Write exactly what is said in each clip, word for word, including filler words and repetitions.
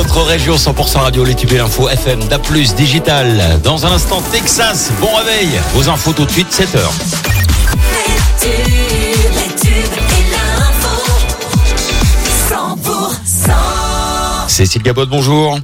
votre région. Cent pour cent radio, les tubes et l'info F M, D A plus, digital. Dans un instant, Texas, bon réveil. Vos infos tout de suite, sept heures. Les tubes, les tubes et l'info, cent pour cent. Cécile Gabot, bonjour.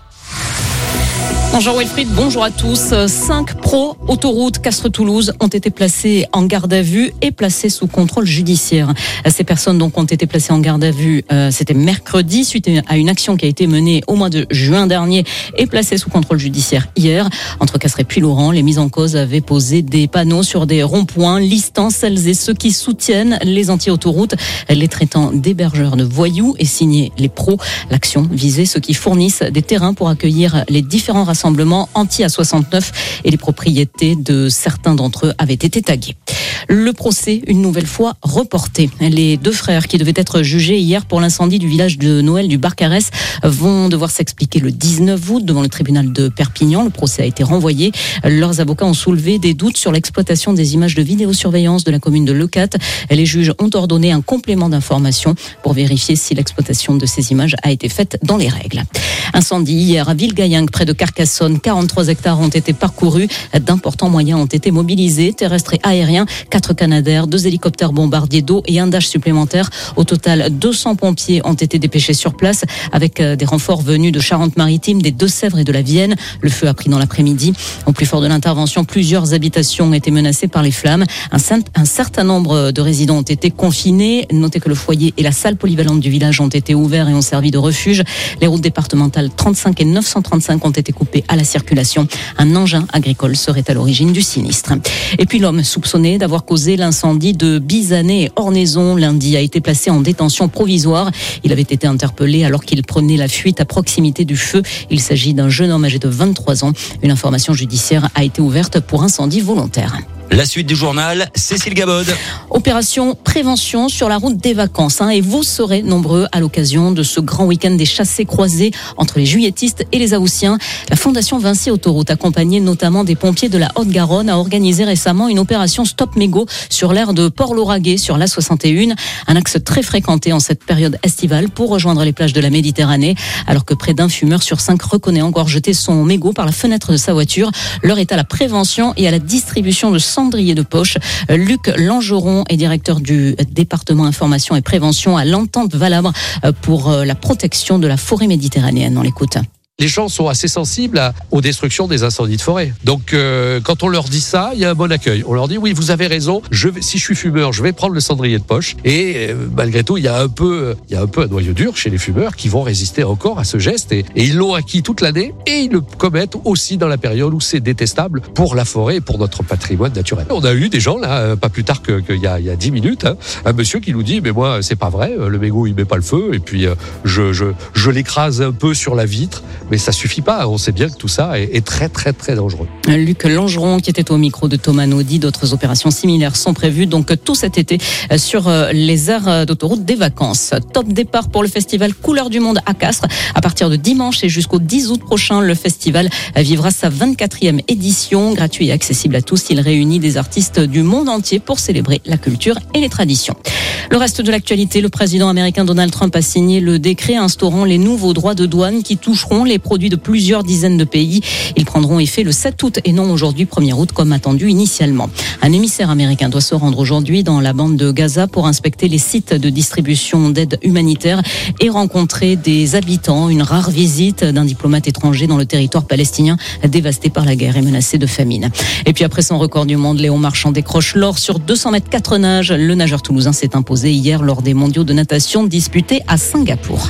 Bonjour Wilfried, bonjour à tous. Cinq pros autoroutes Castres-Toulouse ont été placés en garde à vue et placés sous contrôle judiciaire. Ces personnes donc ont été placées en garde à vue, euh, c'était mercredi, suite à une action qui a été menée au mois de juin dernier et placée sous contrôle judiciaire hier. Entre Castres et Puylaurens, les mises en cause avaient posé des panneaux sur des ronds-points listant celles et ceux qui soutiennent les anti-autoroutes, les traitant d'hébergeurs de voyous et signé les pros. L'action visait ceux qui fournissent des terrains pour accueillir les différents rassemblements anti-A soixante-neuf et les propriétés de certains d'entre eux avaient été taguées. Le procès, une nouvelle fois, reporté. Les deux frères qui devaient être jugés hier pour l'incendie du village de Noël du Barcarès vont devoir s'expliquer le dix-neuf août devant le tribunal de Perpignan. Le procès a été renvoyé. Leurs avocats ont soulevé des doutes sur l'exploitation des images de vidéosurveillance de la commune de Leucate. Les juges ont ordonné un complément d'information pour vérifier si l'exploitation de ces images a été faite dans les règles. Incendie hier à Villegayenc, près de Carcassonne. quarante-trois hectares ont été parcourus. D'importants moyens ont été mobilisés, terrestres et aériens. Quatre Canadair, deux hélicoptères bombardiers d'eau et un Dash supplémentaire. Au total, deux cents pompiers ont été dépêchés sur place avec des renforts venus de Charente-Maritime, des Deux-Sèvres et de la Vienne. Le feu a pris dans l'après-midi. Au plus fort de l'intervention, plusieurs habitations ont été menacées par les flammes. Un, un certain nombre de résidents ont été confinés. Notez que le foyer et la salle polyvalente du village ont été ouverts et ont servi de refuge. Les routes départementales trente-cinq et neuf cent trente-cinq ont été coupées à la circulation. Un engin agricole serait à l'origine du sinistre. Et puis l'homme soupçonné d'avoir causé l'incendie de Bizanet et Ornaison lundi a été placé en détention provisoire. Il avait été interpellé alors qu'il prenait la fuite à proximité du feu. Il s'agit d'un jeune homme âgé de vingt-trois ans. Une information judiciaire a été ouverte pour incendie volontaire. La suite du journal, Cécile Gabod. Opération prévention sur la route des vacances. Hein, et vous serez nombreux à l'occasion de ce grand week-end des chassés-croisés entre les juilletistes et les Haussiens. La Fondation Vinci Autoroute, accompagnée notamment des pompiers de la Haute-Garonne, a organisé récemment une opération Stop Mégots sur l'aire de Port-Lauragais sur l'A soixante et un. Un axe très fréquenté en cette période estivale pour rejoindre les plages de la Méditerranée. Alors que près d'un fumeur sur cinq reconnaît encore jeter son mégot par la fenêtre de sa voiture. L'heure est à la prévention et à la distribution de cendrier de poche. Luc Langeron est directeur du département information et prévention à l'Entente Valabre pour la protection de la forêt méditerranéenne. On l'écoute. Les gens sont assez sensibles à, aux destructions des incendies de forêt. Donc, euh, quand on leur dit ça, il y a un bon accueil. On leur dit, oui, vous avez raison, je vais, si je suis fumeur, je vais prendre le cendrier de poche. Et euh, malgré tout, il y a un peu, il y a un peu un noyau dur chez les fumeurs qui vont résister encore à ce geste. Et, et ils l'ont acquis toute l'année et ils le commettent aussi dans la période où c'est détestable pour la forêt et pour notre patrimoine naturel. On a eu des gens, là, pas plus tard qu'il que y a, il y a dix minutes, hein, un monsieur qui nous dit, mais moi, c'est pas vrai, le mégot, il met pas le feu. Et puis, euh, je, je, je l'écrase un peu sur la vitre. Mais ça suffit pas. On sait bien que tout ça est, est très, très, très dangereux. Luc Langeron, qui était au micro de Thomas Naudy. D'autres opérations similaires sont prévues donc tout cet été sur les aires d'autoroute des vacances. Top départ pour le festival Couleurs du Monde à Castres. À partir de dimanche et jusqu'au dix août prochain, le festival vivra sa vingt-quatrième édition. Gratuit et accessible à tous, il réunit des artistes du monde entier pour célébrer la culture et les traditions. Le reste de l'actualité, le président américain Donald Trump a signé le décret instaurant les nouveaux droits de douane qui toucheront les produits de plusieurs dizaines de pays. Ils prendront effet le sept août et non aujourd'hui premier août comme attendu initialement. Un émissaire américain doit se rendre aujourd'hui dans la bande de Gaza pour inspecter les sites de distribution d'aide humanitaire et rencontrer des habitants. Une rare visite d'un diplomate étranger dans le territoire palestinien dévasté par la guerre et menacé de famine. Et puis après son record du monde, Léon Marchand décroche l'or sur deux cents mètres quatre nages. Le nageur toulousain s'est imposé hier lors des mondiaux de natation disputés à Singapour.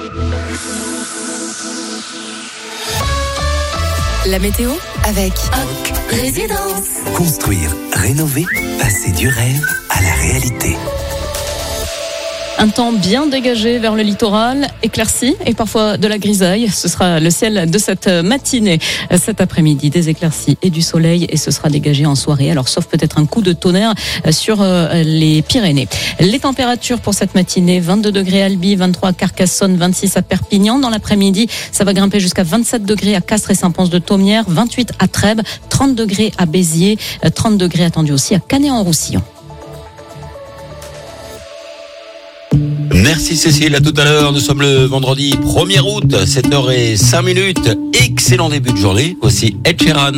La météo avec Oc Résidence. Construire, rénover, passer du rêve à la réalité. Un temps bien dégagé vers le littoral, éclairci et parfois de la grisaille. Ce sera le ciel de cette matinée. Cet après-midi, des éclaircies et du soleil et ce sera dégagé en soirée. Alors, sauf peut-être un coup de tonnerre sur les Pyrénées. Les températures pour cette matinée, vingt-deux degrés à Albi, vingt-trois à Carcassonne, vingt-six à Perpignan. Dans l'après-midi, ça va grimper jusqu'à vingt-sept degrés à Castres et Saint-Pons-de-Thomières, vingt-huit à Trèbes, trente degrés à Béziers, trente degrés attendus aussi à Canet-en-Roussillon. Merci Cécile, à tout à l'heure. Nous sommes le vendredi premier août, sept heures cinq minutes. Excellent début de journée. Voici Ed Sheeran.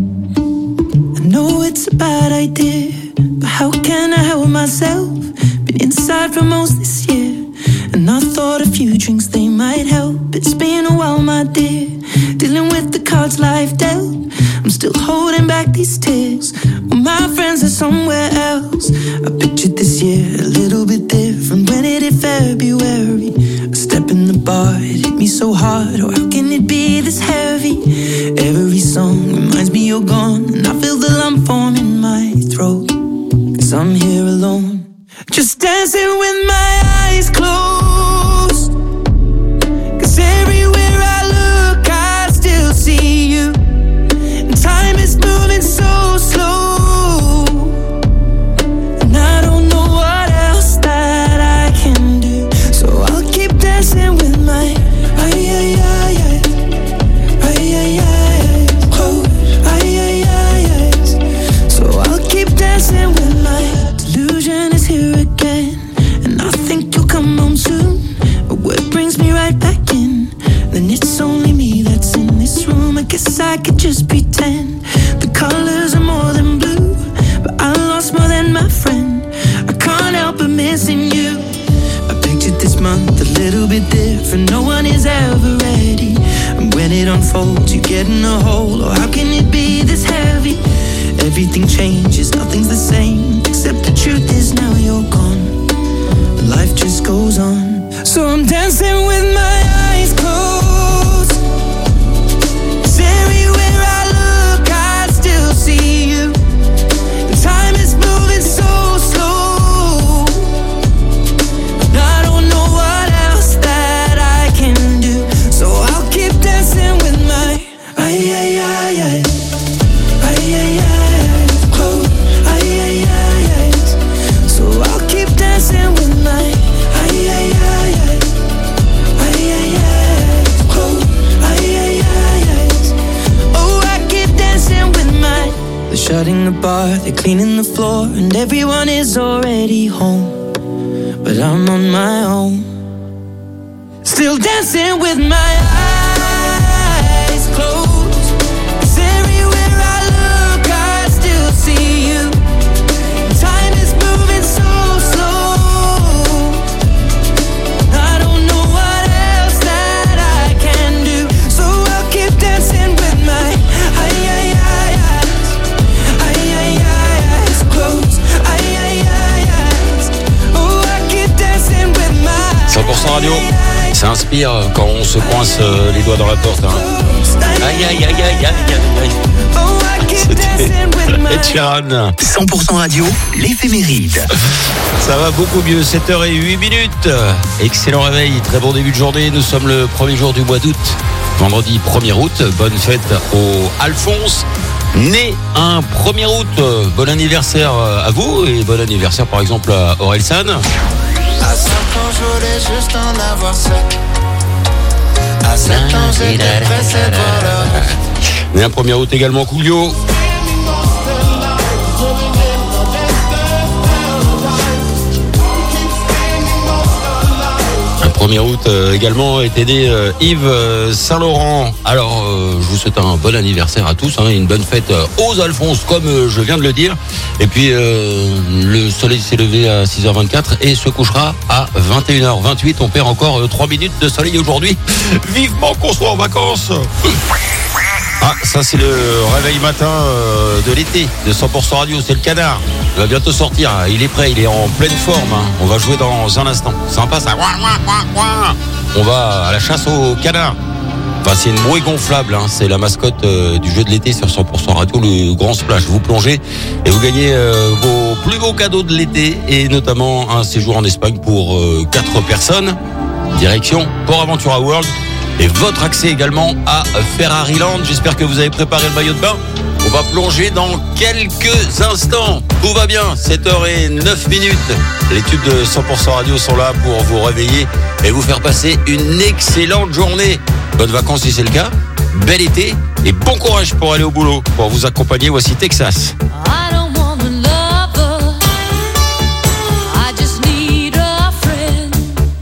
I know it's a bad idea, but how can I help myself? Been inside for most this year, and I thought a few drinks they might help. It's been a while, my dear, dealing with the cards life dealt. I'm still holding back these tears, well, my friends are somewhere else. I pictured this year a little bit different. When it hit February, a step in the bar, it hit me so hard. Oh, how can it be this heavy? Every song reminds me you're gone, and I feel the lump form in my throat, 'cause I'm here alone, just dancing with my eyes closed. 'Cause everywhere I look, I still see you. And time is moving so slow, and I don't know what else that I can do. So I'll keep dancing with my ay ay ay ay ay ay ay close ay ay ay ay. So I'll keep dancing with my delusion is here again, and I think you'll come home soon. But what brings me right back in? Then it's only me that's in this room. I guess I could just pretend the colors are more than blue, but I lost more than my friend. I can't help but missing you. I pictured this month a little bit different. No one is ever ready, and when it unfolds, you get in a hole. Oh, how can it be this heavy? Everything changes, nothing's the same, except the truth is now you're gone. Life just goes on, so I'm dancing with my eyes closed. 'Cause everywhere I look, I still see you. And time is moving so slow, and I don't know what else that I can do. So I'll keep dancing with my ay ay ay ay ay ay ay close ay ay ay ay. So I'll keep dancing with my ay ay ay ay ay ay ay close ay ay ay ay. Oh, I keep dancing with my. They're shutting the bar, they're cleaning the floor, and everyone is already home, but I'm on my own, still dancing with my eyes closed. 'Cause everywhere I look, I still see you. Time is moving so slow, I don't know what else that I can do. So I'll keep dancing with my ay ay ay eyes, ay ay ay eyes closed, ay ay ay eyes. Oh, I keep dancing with my cent pour cent radio, ça inspire quand on se coince euh, les doigts dans la porte. Hein. Aïe aïe aïe aïe aïe aïe aïe. C'était Ed Sheeran. cent pour cent radio, l'éphéméride. Ça va beaucoup mieux, sept heures huit minutes. Excellent réveil, très bon début de journée. Nous sommes le premier jour du mois d'août, vendredi premier août. Bonne fête au Alphonse, né un premier août. Bon anniversaire à vous et bon anniversaire par exemple à Orelsan. À cinq ans, je voulais juste en avoir sept. À sept ans, j'étais pressé de voir le. Né un premier août également Coolio. Un premier août euh, également était né euh, Yves euh, Saint-Laurent. Alors euh, je vous souhaite un bon anniversaire à tous, hein, une bonne fête euh, aux Alphonse comme euh, je viens de le dire. Et puis euh, le soleil s'est levé à six heures vingt-quatre et se couchera à vingt et une heures vingt-huit. On perd encore euh, trois minutes de soleil aujourd'hui. Vivement qu'on soit en vacances. Ah, ça c'est le réveil matin euh, de l'été de cent pour cent radio, c'est le canard. Il va bientôt sortir, il est prêt, il est en pleine forme. Hein. On va jouer dans un instant. Sympa ça. On va à la chasse au canard. Enfin, c'est une bouée gonflable, hein. C'est la mascotte euh, du jeu de l'été sur cent pour cent radio, le grand splash. Vous plongez et vous gagnez euh, vos plus beaux cadeaux de l'été et notamment un séjour en Espagne pour euh, quatre personnes. Direction Port Aventura World. Et votre accès également à Ferrari Land. J'espère que vous avez préparé le maillot de bain. On va plonger dans quelques instants. Tout va bien, sept heures neuf minutes. Les tubes de cent pour cent radio sont là pour vous réveiller et vous faire passer une excellente journée. Bonnes vacances si c'est le cas. Bel été et bon courage pour aller au boulot. Pour vous accompagner, voici Texas. I just need a friend.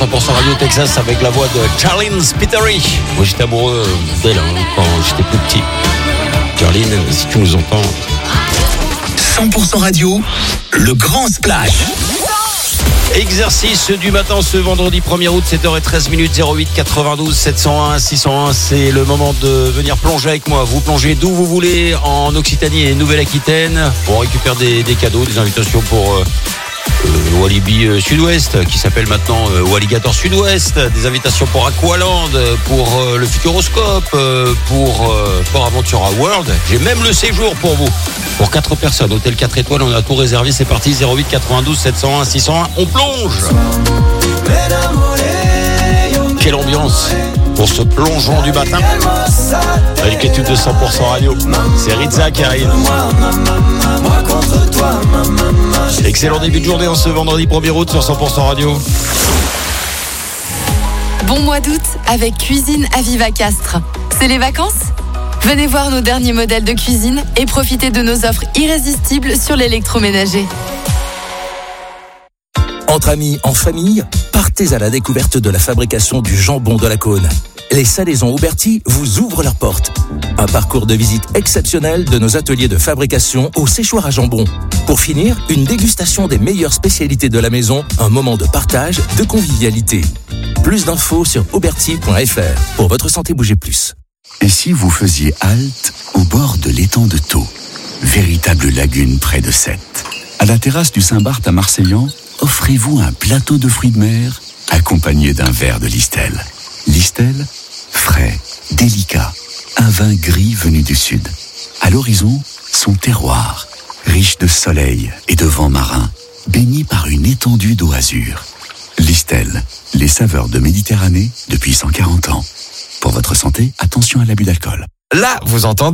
cent pour cent Radio Texas avec la voix de Charlene Spiteri. Moi j'étais amoureux d'elle hein, quand j'étais plus petit. Charlene, si tu nous entends. cent pour cent Radio, le grand splash. Exercice du matin ce vendredi premier août, sept heures treize minutes, zéro huit quatre-vingt-douze sept cent un six cent un. C'est le moment de venir plonger avec moi. Vous plongez d'où vous voulez en Occitanie et Nouvelle-Aquitaine. On récupère des, des cadeaux, des invitations pour euh, euh, Walibi euh, Sud-Ouest qui s'appelle maintenant euh, Walligator Sud-Ouest. Des invitations pour Aqualand, pour euh, le Futuroscope, euh, pour euh, Port Aventura World. J'ai même le séjour pour vous. Pour quatre personnes, hôtel quatre étoiles, on a tout réservé, c'est parti, zéro huit quatre-vingt-douze sept cent un six cent un, on plonge. Quelle ambiance pour ce plongeon du matin. Avec l'étude de cent pour cent Radio, c'est Ritza qui arrive. Excellent début de journée en ce vendredi premier août sur cent pour cent Radio. Bon mois d'août avec Cuisine à Viva Castres. C'est les vacances ? Venez voir nos derniers modèles de cuisine et profitez de nos offres irrésistibles sur l'électroménager. Entre amis, en famille, partez à la découverte de la fabrication du jambon de la Cône. Les Salaisons Auberti vous ouvrent leurs portes. Un parcours de visite exceptionnel de nos ateliers de fabrication au séchoir à jambon. Pour finir, une dégustation des meilleures spécialités de la maison, un moment de partage, de convivialité. Plus d'infos sur auberti point f r. Pour votre santé, bougez plus. Et si vous faisiez halte au bord de l'étang de Thau, véritable lagune près de Sète. À la terrasse du Saint-Barth à Marseillan, offrez-vous un plateau de fruits de mer accompagné d'un verre de Listel. Listel, frais, délicat, un vin gris venu du sud. À l'horizon, son terroir, riche de soleil et de vent marin, baigné par une étendue d'eau azur. Listel, les saveurs de Méditerranée depuis cent quarante ans. Pour votre santé, attention à l'abus d'alcool. Là, vous entendez ?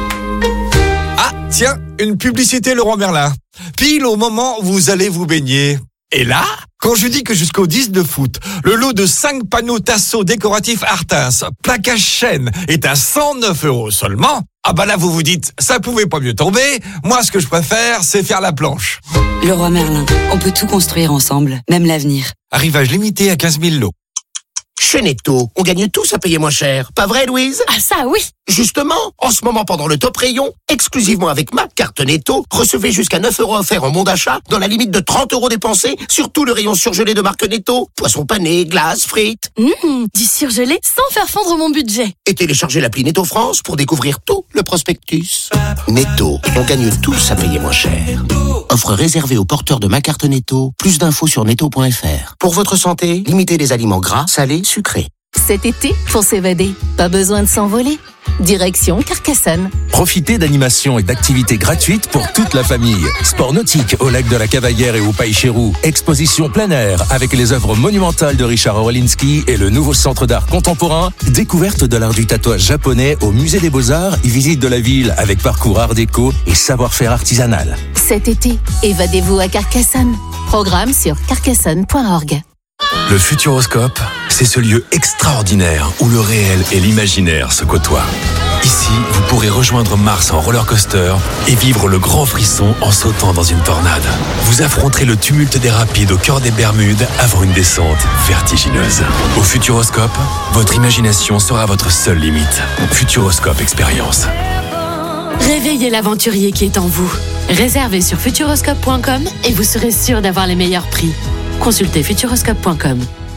Ah, tiens, une publicité Leroy Merlin. Pile au moment où vous allez vous baigner. Et là, quand je dis que jusqu'au dix-neuf août, le lot de cinq panneaux tasseaux décoratifs Artins, plaquage chêne, est à cent neuf euros seulement, ah bah là vous vous dites, ça pouvait pas mieux tomber, moi ce que je préfère, c'est faire la planche. Leroy Merlin, on peut tout construire ensemble, même l'avenir. Arrivage limité à quinze mille lots. Chez Netto, on gagne tous à payer moins cher. Pas vrai, Louise? Ah ça, oui. Justement, en ce moment pendant le top rayon, exclusivement avec ma carte Netto, recevez jusqu'à neuf euros offerts en bon d'achat dans la limite de trente euros dépensés sur tout le rayon surgelé de marque Netto. Poissons panés, glaces, frites. Mmh, du surgelé sans faire fondre mon budget. Et téléchargez l'appli Netto France pour découvrir tout le prospectus. Netto, on gagne tous à payer moins cher. Offre réservée aux porteurs de ma carte Netto. Plus d'infos sur netto point f r. Pour votre santé, limitez les aliments gras, salés, sucrés. Cet été, pour s'évader, pas besoin de s'envoler. Direction Carcassonne. Profitez d'animations et d'activités gratuites pour toute la famille. Sport nautique au lac de la Cavaillère et au Paille-Chéroux. Exposition plein air avec les œuvres monumentales de Richard Orlinski et le nouveau centre d'art contemporain. Découverte de l'art du tatouage japonais au musée des Beaux-Arts. Visite de la ville avec parcours art déco et savoir-faire artisanal. Cet été, évadez-vous à Carcassonne. Programme sur carcassonne point org. Le Futuroscope, c'est ce lieu extraordinaire où le réel et l'imaginaire se côtoient. Ici, vous pourrez rejoindre Mars en roller coaster et vivre le grand frisson en sautant dans une tornade. Vous affronterez le tumulte des rapides au cœur des Bermudes avant une descente vertigineuse. Au Futuroscope, votre imagination sera votre seule limite. Futuroscope Expérience. Réveillez l'aventurier qui est en vous. Réservez sur futuroscope point com et vous serez sûr d'avoir les meilleurs prix. Consultez futuroscope point com.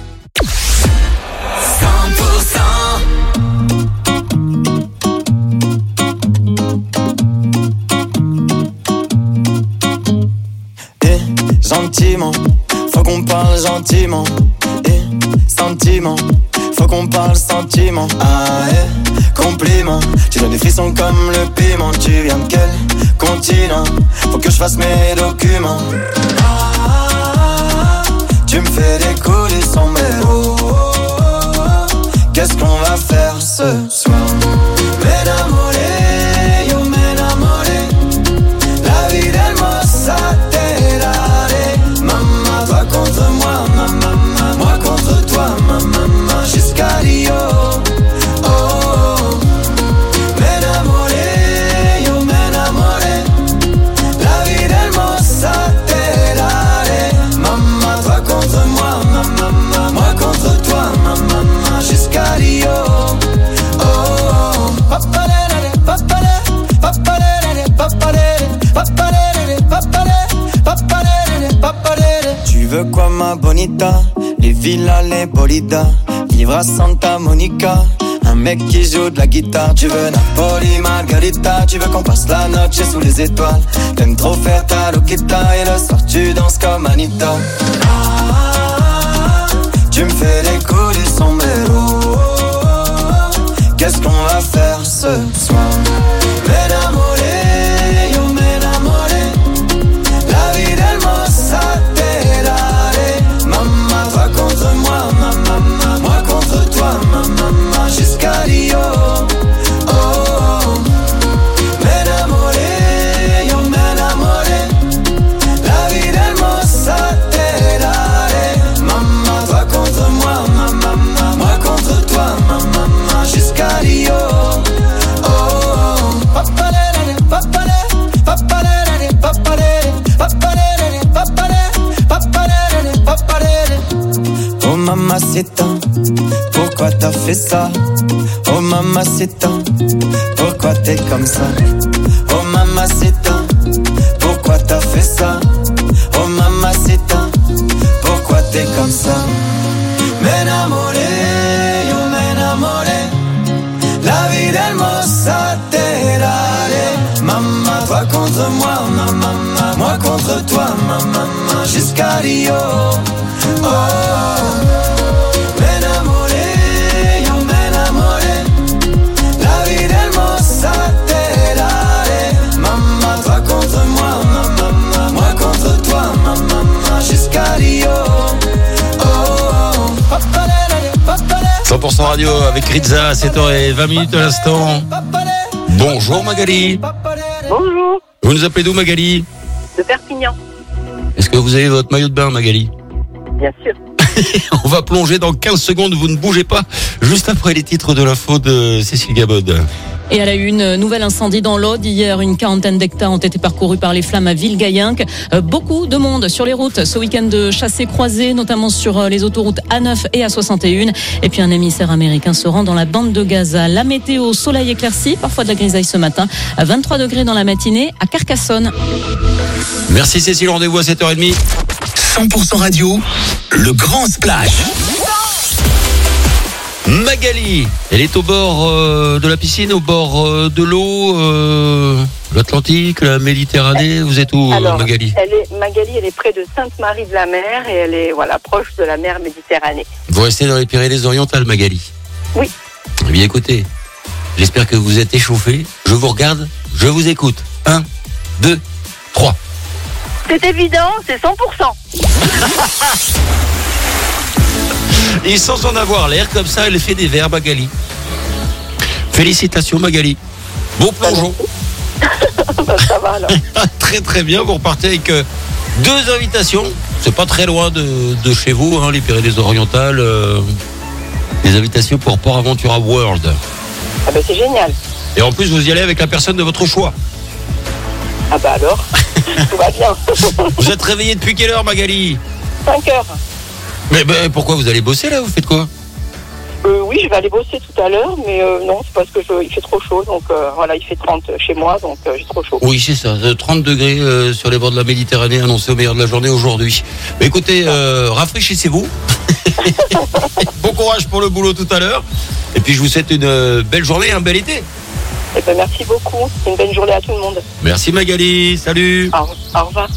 cent pour cent Eh, gentiment, faut qu'on parle gentiment. Eh, sentiment, faut qu'on parle sentiment. Ah, eh, compliment, tu donnes des frissons comme le piment. Tu viens de quel continent? Faut que je fasse mes documents. Tu me fais décoller sans mer. Oh, oh, oh, oh. Qu'est-ce qu'on va faire ce soir? M'enamoré, yo m'enamoré. La vida hermosa te daré. Maman, toi contre moi, maman, moi contre toi, maman, jusqu'à Rio. Oh, oh, oh. M'enamoré, yo m'enamoré. La vida hermosa te daré. Maman, toi contre moi, maman. manita, les villas, les bolidas, vivre à Santa Monica. Un mec qui joue de la guitare, tu veux Napoli, Margarita, tu veux qu'on passe la noche sous les étoiles. T'aimes trop faire ta loquita et le soir tu danses comme Anita. Ah, tu me fais les coups du sombrero. Qu'est-ce qu'on va faire ce soir? M'enamoré, yo m'enamoré. La vie d'Hermosa te daré. Maman, toi contre moi, maman, moi contre toi, maman, jusqu'à Rio. Oh, oh. M'enamoré, yo m'enamoré. La vie d'Hermosa te daré. Maman, toi contre moi, maman, moi contre toi, maman, jusqu'à Rio. Oh, oh. Papalere, papalere, papalere, papalere, papalere, papalere, papalere, papalere. Oh mamacita, pourquoi t'as fait ça? Oh mamacita, pourquoi t'es comme ça? Oh mamacita, pourquoi t'as fait ça? Oh mamacita, pourquoi t'es comme ça? M'enamoré, yo m'enamoré. La vie d'Hermosa te daré. Maman, toi contre moi, maman, moi contre toi, maman, jusqu'à Rio. Oh, m'enamoré, yo m'enamoré. La vie d'Hermosa te daré. Maman, toi contre moi, maman, moi contre toi, maman, jusqu'à Rio. Oh, papalere, papalere. cent pour cent radio avec Rizza à sept heures vingt minutes à l'instant. Bonjour Magali. Bonjour. Vous nous appelez d'où Magali? De Perpignan. Est-ce que vous avez votre maillot de bain Magali? Bien sûr. On va plonger dans quinze secondes, vous ne bougez pas, juste après les titres de l'info de Cécile Gabod. Et à la une, nouvel incendie dans l'Aude. Hier, une quarantaine d'hectares ont été parcourus par les flammes à Villegayenc. Euh, beaucoup de monde sur les routes ce week-end de chassés-croisés, notamment sur les autoroutes A neuf et A soixante et un. Et puis un émissaire américain se rend dans la bande de Gaza. La météo, soleil éclairci, parfois de la grisaille ce matin. À vingt-trois degrés dans la matinée à Carcassonne. Merci Cécile, rendez-vous à sept heures trente. cent pour cent radio, le grand splash. Magali, elle est au bord euh, de la piscine, au bord euh, de l'eau, euh, l'Atlantique, la Méditerranée. Vous êtes où Alors, Magali? elle est, Magali, elle est près de Sainte-Marie-de-la-Mer et elle est voilà, proche de la mer Méditerranée. Vous restez dans les Pyrénées-Orientales, Magali? Oui. Eh bien écoutez, j'espère que vous êtes échauffés. Je vous regarde, je vous écoute. Un, deux, trois. C'est évident, c'est cent pour cent. Et sans en avoir l'air, comme ça, elle fait des vers, Magali. Félicitations, Magali. Bon plongeon. Bah, ça va alors. Très très bien, vous repartez avec euh, deux invitations. C'est pas très loin de, de chez vous, hein, les Pyrénées-Orientales. Euh, des invitations pour Port Aventura World. Ah bah c'est génial. Et en plus, vous y allez avec la personne de votre choix. Ah bah alors, tout va bien. Vous êtes réveillé depuis quelle heure, Magali? cinq heures. Mais ben, pourquoi vous allez bosser là? Vous faites quoi? euh, Oui, je vais aller bosser tout à l'heure, mais euh, non, c'est parce que je, il fait trop chaud, donc euh, voilà, il fait trente chez moi, donc euh, j'ai trop chaud. Oui, c'est ça, trente degrés euh, sur les bords de la Méditerranée, annoncé au meilleur de la journée aujourd'hui. Mais écoutez, euh, rafraîchissez-vous. Bon courage pour le boulot tout à l'heure. Et puis je vous souhaite une euh, belle journée, un bel été. Eh ben, merci beaucoup, une bonne journée à tout le monde. Merci Magali, salut. Au, au revoir.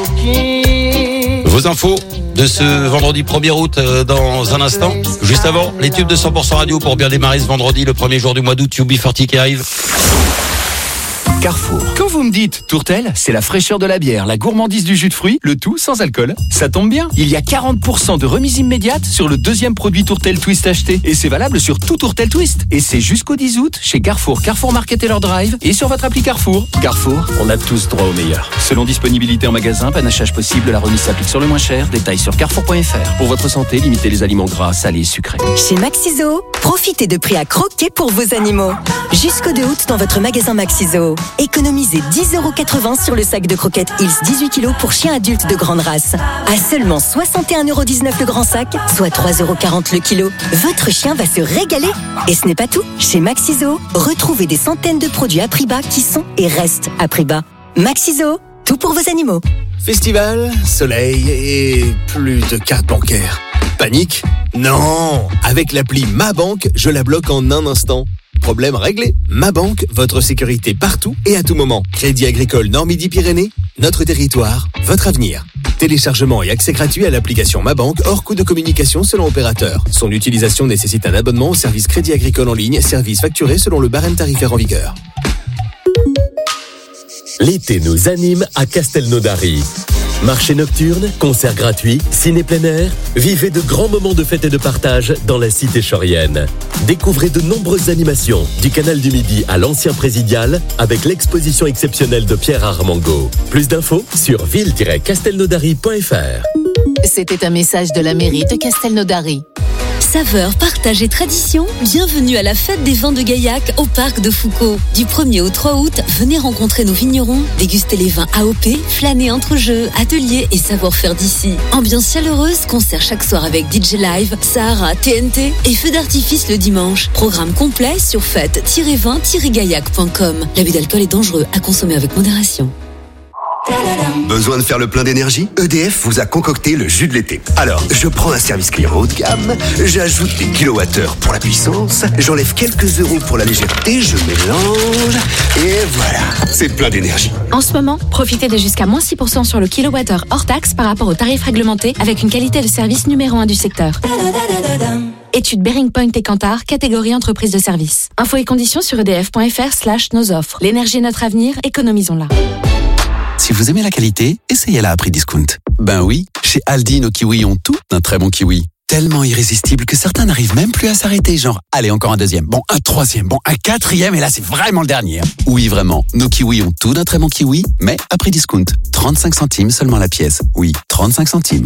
Vos infos de ce vendredi premier août euh, dans un instant. Juste avant, les tubes de cent pour cent radio pour bien démarrer ce vendredi, le premier jour du mois d'août, U B quarante qui arrive. Carrefour. Quand vous me dites tourtel, c'est la fraîcheur de la bière, la gourmandise du jus de fruits, le tout sans alcool. Ça tombe bien, il y a quarante pour cent de remise immédiate sur le deuxième produit tourtel Twist acheté. Et c'est valable sur tout tourtel Twist. Et c'est jusqu'au dix août chez Carrefour, Carrefour Market et leur drive et sur votre appli Carrefour. Carrefour, on a tous droit au meilleur. Selon disponibilité en magasin, panachage possible, la remise s'applique sur le moins cher. Détails sur carrefour point f r. Pour votre santé, limitez les aliments gras, salés et sucrés. Chez Maxiso, profitez de prix à croquer pour vos animaux. Jusqu'au deux août dans votre magasin Maxiso. Économisez dix euros quatre-vingts sur le sac de croquettes Hills dix-huit kilos pour chiens adultes de grande race. À seulement soixante et un euros dix-neuf le grand sac, soit trois euros quarante le kilo. Votre chien va se régaler. Et ce n'est pas tout. Chez Maxiso, retrouvez des centaines de produits à prix bas qui sont et restent à prix bas. Maxiso, tout pour vos animaux. Festival, soleil et plus de cartes bancaires. Panique? Non! Avec l'appli Ma Banque, je la bloque en un instant. Problème réglé. Ma Banque, votre sécurité partout et à tout moment. Crédit agricole Nord-Midi-Pyrénées, notre territoire, votre avenir. Téléchargement et accès gratuit à l'application Ma Banque hors coût de communication selon opérateur. Son utilisation nécessite un abonnement au service Crédit Agricole en ligne, service facturé selon le barème tarifaire en vigueur. L'été nous anime à Castelnaudary. Marché nocturne, concerts gratuits, ciné plein air, vivez de grands moments de fête et de partage dans la cité chaurienne. Découvrez de nombreuses animations, du Canal du Midi à l'Ancien Présidial, avec l'exposition exceptionnelle de Pierre Armango. Plus d'infos sur ville tiret castelnaudary point f r. C'était un message de la mairie de Castelnaudary. Saveurs, partage et tradition, bienvenue à la fête des vins de Gaillac au parc de Foucault. Du premier au trois août, venez rencontrer nos vignerons, déguster les vins A O P, flâner entre jeux, ateliers et savoir-faire d'ici. Ambiance chaleureuse, concert chaque soir avec D J Live, Sahara, T N T et feux d'artifice le dimanche. Programme complet sur fête tiret vin tiret gaillac point com. L'abus d'alcool est dangereux, à consommer avec modération. Besoin de faire le plein d'énergie? E D F vous a concocté le jus de l'été. Alors, je prends un service client haut de gamme, j'ajoute des kilowattheures pour la puissance, j'enlève quelques euros pour la légèreté, je mélange, et voilà, c'est plein d'énergie. En ce moment, profitez de jusqu'à moins six pour cent sur le kilowattheure hors taxe par rapport au tarif réglementé avec une qualité de service numéro un du secteur. Étude Bearing Point et Kantar, catégorie entreprise de service. Infos et conditions sur edf point f r slash nos offres. L'énergie est notre avenir, économisons-la. Si vous aimez la qualité, essayez-la à prix discount. Ben oui, chez Aldi, nos kiwis ont tout d'un très bon kiwi. Tellement irrésistible que certains n'arrivent même plus à s'arrêter. Genre, allez, encore un deuxième, bon, un troisième, bon, un quatrième, et là, c'est vraiment le dernier. Oui, vraiment, nos kiwis ont tout d'un très bon kiwi, mais à prix discount. trente-cinq centimes seulement la pièce. Oui, trente-cinq centimes.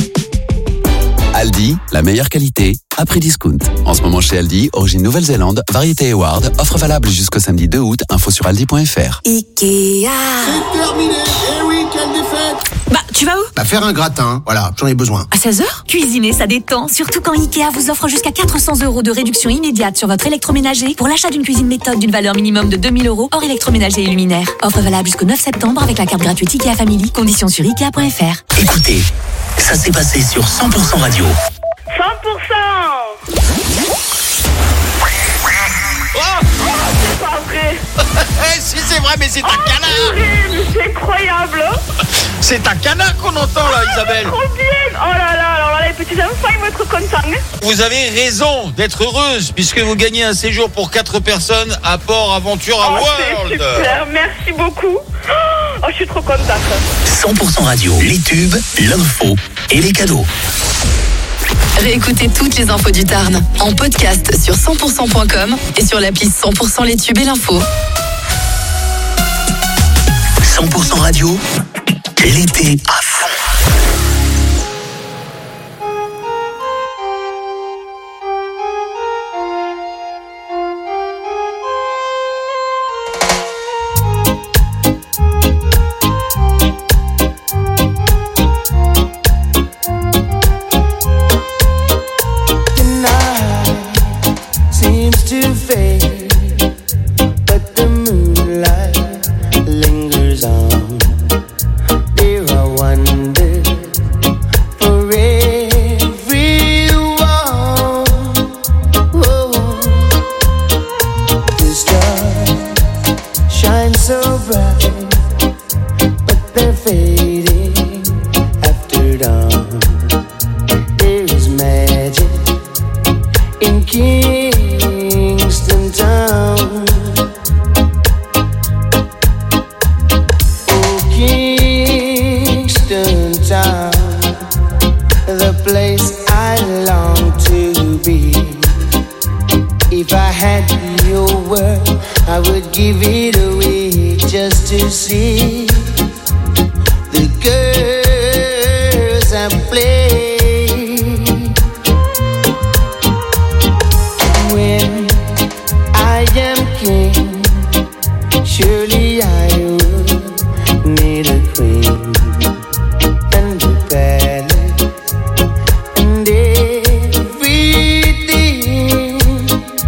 Aldi, la meilleure qualité, à prix discount. En ce moment chez Aldi, origine Nouvelle-Zélande, variété Eward, offre valable jusqu'au samedi deux août, info sur aldi point f r. Ikea. C'est terminé. Eh oui, quelle défaite. Bah, tu vas où? Bah, faire un gratin. Voilà, j'en ai besoin. À seize heures? Cuisiner, ça détend. Surtout quand Ikea vous offre jusqu'à quatre cents euros de réduction immédiate sur votre électroménager pour l'achat d'une cuisine méthode d'une valeur minimum de deux mille euros hors électroménager et luminaire. Offre valable jusqu'au neuf septembre avec la carte gratuite Ikea Family. Conditions sur ikea point f r. Écoutez, ça s'est passé sur cent pour cent radio. cent pour cent. Oh, c'est pas vrai. Si c'est vrai, mais c'est un oh, canard. Horrible, c'est incroyable. C'est un canard qu'on entend là, oh, Isabelle. Trop bien. Oh là là, alors là, les petits enfants ils vont être contents. Vous avez raison d'être heureuse puisque vous gagnez un séjour pour quatre personnes à Port Aventure à oh, World. C'est super, merci beaucoup. Oh, je suis trop contente. cent pour cent radio, les tubes, l'info et les cadeaux. Réécoutez toutes les infos du Tarn en podcast sur cent pour cent point com et sur l'appli cent pour cent les tubes et l'info. cent pour cent radio, l'été à fond.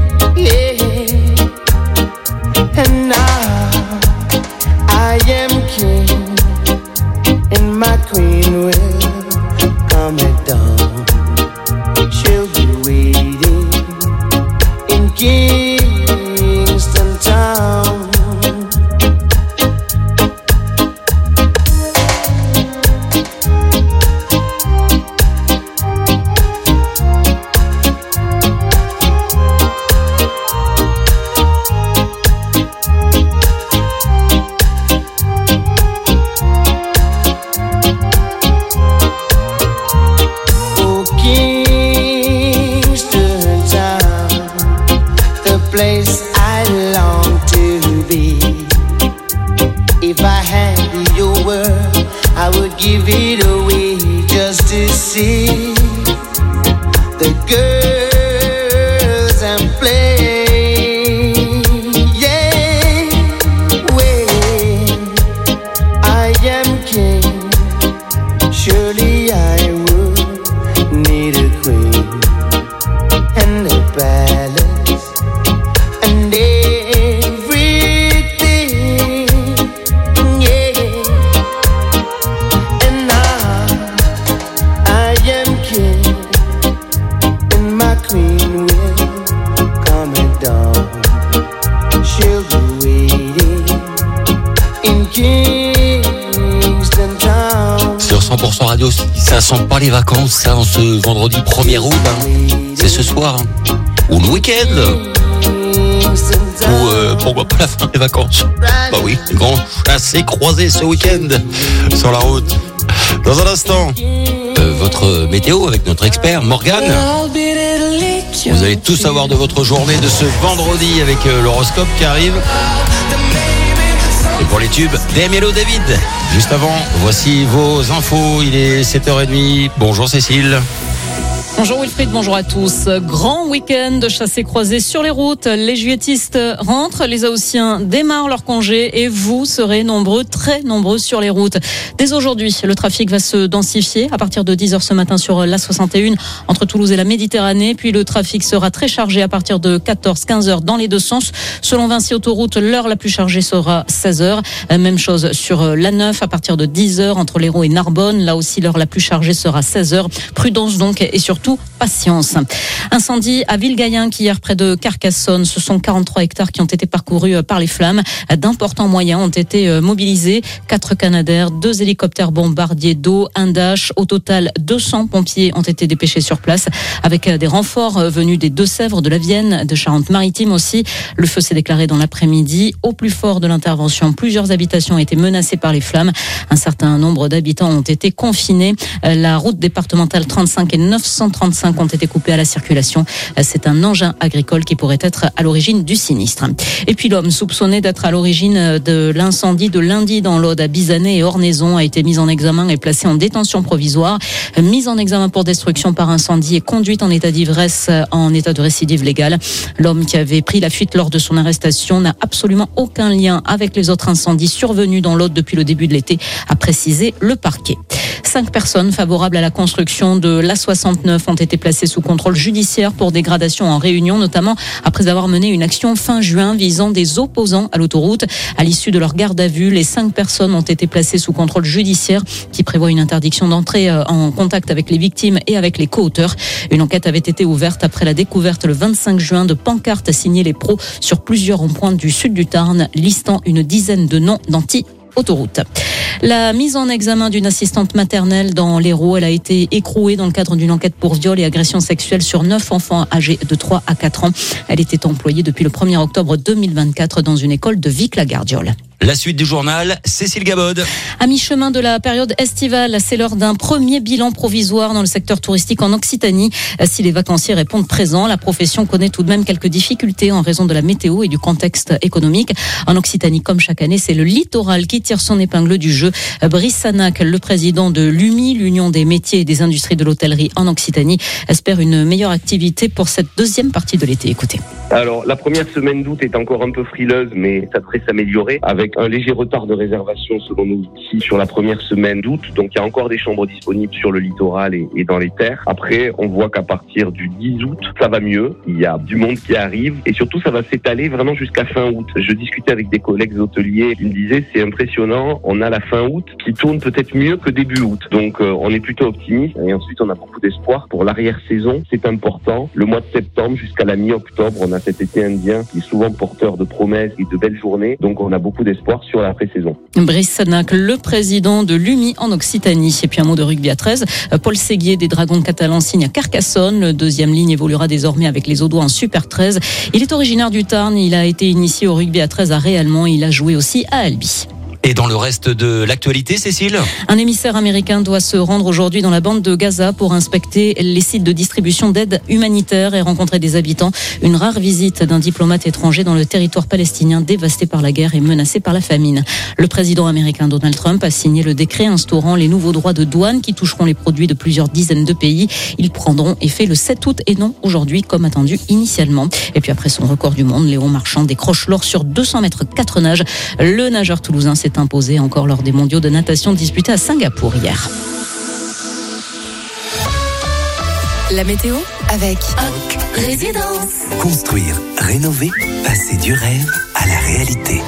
And now I am give it away just to see the girls I'm playing. Yeah, when I am king, surely I would need a queen and a palace and everything. Yeah, and now I am king, and my queen will come down. She'll be waiting in Kingston Town. Sur cent pour cent Radio, ça sent pas les vacances, ça, en ce vendredi premier août. Hein. C'est ce soir. Hein. Ou le week-end. Ou euh, pourquoi pas la fin des vacances. Bah oui, grand chassé croisé ce week-end sur la route. Dans un instant, euh, votre météo avec notre expert Morgane. Vous allez tout savoir de votre journée de ce vendredi avec euh, l'horoscope qui arrive. Et pour les tubes, Demielo David. Juste avant, voici vos infos. Il est sept heures trente. Bonjour Cécile. Bonjour Wilfried, bonjour à tous. Grand week-end de chassés-croisés sur les routes. Les juilletistes rentrent, les Haussiens démarrent leur congé et vous serez nombreux, très nombreux sur les routes. Dès aujourd'hui, le trafic va se densifier à partir de dix heures ce matin sur l'A soixante et un entre Toulouse et la Méditerranée. Puis le trafic sera très chargé à partir de quatorze à quinze heures dans les deux sens. Selon Vinci Autoroute, l'heure la plus chargée sera seize heures. Même chose sur l'A neuf à partir de dix heures entre l'Hérault et Narbonne. Là aussi, l'heure la plus chargée sera seize heures. Prudence donc et surtout patience. Incendie à Villegayenc hier près de Carcassonne. Ce sont quarante-trois hectares qui ont été parcourus par les flammes. D'importants moyens ont été mobilisés. Quatre Canadair, deux hélicoptères bombardiers d'eau, un Dash. Au total, deux cents pompiers ont été dépêchés sur place avec des renforts venus des Deux-Sèvres, de la Vienne, de Charente-Maritime aussi. Le feu s'est déclaré dans l'après-midi. Au plus fort de l'intervention, plusieurs habitations ont été menacées par les flammes. Un certain nombre d'habitants ont été confinés. La route départementale trente-cinq et neuf cent trente-cinq ont été coupés à la circulation. C'est un engin agricole qui pourrait être à l'origine du sinistre. Et puis l'homme soupçonné d'être à l'origine de l'incendie de lundi dans l'Aude à Bizanay et Ornaison a été mis en examen et placé en détention provisoire. Mise en examen pour destruction par incendie et conduite en état d'ivresse en état de récidive légale. L'homme qui avait pris la fuite lors de son arrestation n'a absolument aucun lien avec les autres incendies survenus dans l'Aude depuis le début de l'été, a précisé le parquet. Cinq personnes favorables à la construction de l'A soixante-neuf ont été placées sous contrôle judiciaire pour dégradation en Réunion, notamment après avoir mené une action fin juin visant des opposants à l'autoroute. À l'issue de leur garde à vue, les cinq personnes ont été placées sous contrôle judiciaire qui prévoit une interdiction d'entrer en contact avec les victimes et avec les co-auteurs. Une enquête avait été ouverte après la découverte le vingt-cinq juin de pancartes signées les pros sur plusieurs ronds-points du sud du Tarn, listant une dizaine de noms d'anti autoroute. La mise en examen d'une assistante maternelle dans l'Hérault, elle a été écrouée dans le cadre d'une enquête pour viol et agression sexuelle sur neuf enfants âgés de trois à quatre ans. Elle était employée depuis le premier octobre deux mille vingt-quatre dans une école de Vic-la-Gardiole. La suite du journal, Cécile Gabod. À mi-chemin de la période estivale, c'est l'heure d'un premier bilan provisoire dans le secteur touristique en Occitanie. Si les vacanciers répondent présents, la profession connaît tout de même quelques difficultés en raison de la météo et du contexte économique. En Occitanie, comme chaque année, c'est le littoral qui tire son épingle du jeu. Brice Sanac, le président de l'U M I, l'Union des métiers et des industries de l'hôtellerie en Occitanie, espère une meilleure activité pour cette deuxième partie de l'été. Écoutez. Alors, la première semaine d'août est encore un peu frileuse, mais ça devrait s'améliorer avec un léger retard de réservation selon nous ici sur la première semaine d'août. Donc, il y a encore des chambres disponibles sur le littoral et, et dans les terres. Après, on voit qu'à partir du dix août, ça va mieux. Il y a du monde qui arrive et surtout, ça va s'étaler vraiment jusqu'à fin août. Je discutais avec des collègues hôteliers qui me disaient, c'est impressionnant, on a la fin août qui tourne peut-être mieux que début août. Donc, euh, on est plutôt optimiste et ensuite, on a beaucoup d'espoir pour l'arrière-saison. C'est important. Le mois de septembre jusqu'à la mi-octobre, on a cet été indien qui est souvent porteur de promesses et de belles journées. Donc, on a beaucoup d'espoir sur la pré-saison. Brice Sanac, le président de l'U M I en Occitanie. Et puis un mot de rugby à treize. Paul Séguier des Dragons de Catalan signe à Carcassonne. Le deuxième ligne évoluera désormais avec les Audois en Super treize. Il est originaire du Tarn. Il a été initié au rugby à treize à Réalmont. Il a joué aussi à Albi. Et dans le reste de l'actualité, Cécile ? Un émissaire américain doit se rendre aujourd'hui dans la bande de Gaza pour inspecter les sites de distribution d'aide humanitaire et rencontrer des habitants. Une rare visite d'un diplomate étranger dans le territoire palestinien dévasté par la guerre et menacé par la famine. Le président américain Donald Trump a signé le décret instaurant les nouveaux droits de douane qui toucheront les produits de plusieurs dizaines de pays. Ils prendront effet le sept août et non aujourd'hui comme attendu initialement. Et puis après son record du monde, Léon Marchand décroche l'or sur deux cents mètres quatre nages. Le nageur toulousain s'est imposé encore lors des mondiaux de natation disputés à Singapour hier. La météo avec Oc Résidence. Construire, rénover, passer du rêve à la réalité.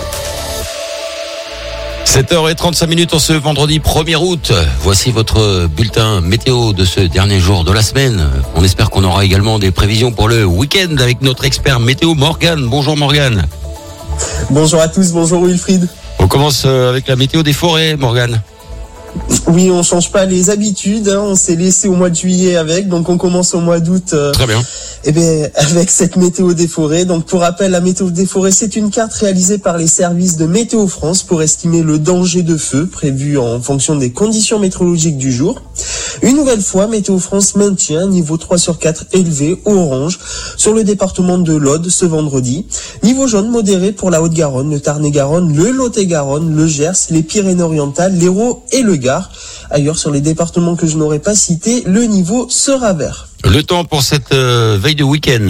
sept heures trente-cinq minutes en ce vendredi premier août. Voici votre bulletin météo de ce dernier jour de la semaine. On espère qu'on aura également des prévisions pour le week-end avec notre expert météo Morgane. Bonjour Morgane. Bonjour à tous, bonjour Wilfried. On commence avec la météo des forêts, Morgane. Oui, on change pas les habitudes, hein. On s'est laissé au mois de juillet avec, donc on commence au mois d'août. Euh, Très bien. Eh bien, avec cette météo des forêts. Donc, pour rappel, la météo des forêts, c'est une carte réalisée par les services de Météo France pour estimer le danger de feu prévu en fonction des conditions météorologiques du jour. Une nouvelle fois, Météo France maintient un niveau trois sur quatre élevé ou orange sur le département de l'Aude ce vendredi. Niveau jaune modéré pour la Haute-Garonne, le Tarn-et-Garonne, le Lot-et-Garonne, le Gers, les Pyrénées-Orientales, l'Hérault et le Gard. Ailleurs, sur les départements que je n'aurais pas cités, le niveau sera vert. Le temps pour cette euh, veille de week-end.